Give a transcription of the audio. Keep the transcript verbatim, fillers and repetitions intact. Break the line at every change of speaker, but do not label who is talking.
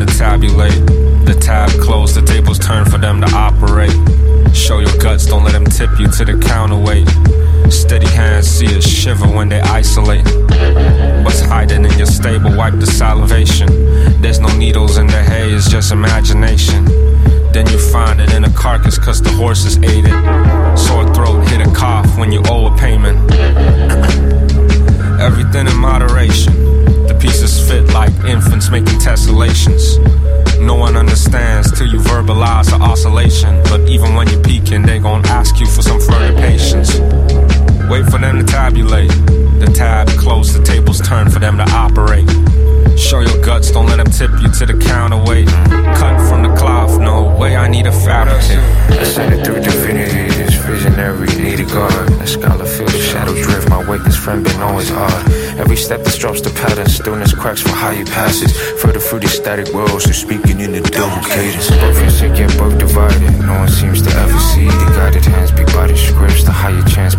to tabulate. The tab closed, the tables turn for them to operate. Show your guts, don't let them tip you to the counterweight. Steady hands see it shiver when they isolate. What's hiding in your stable, wipe the salivation. There's no needles in the hay, it's just imagination. Then you find it in a carcass cause the horses ate it. Sore throat, hit a cough when you owe a payment. Everything in moderation. The pieces fit like infants making tessellations. No one understands till you verbalize the oscillation. But even when you're peaking, they gon' ask you for some further patience. Wait for them to tabulate. The tab closed, the tables turn for them to operate. Show your guts, don't let them tip you to the counterweight. Cut from the cloth, no way, I need a fabric.
Ascended through divinity, this visionary need a guard. The scholar feels the shadow drift, my wakeness friend been always hard. Every step disrupts the pattern, stillness cracks for higher passes. Further through the static worlds, so speaking in the double cadence. Both insecure, both divided, no one seems to ever see. The guided hands be by the scripts, the higher chance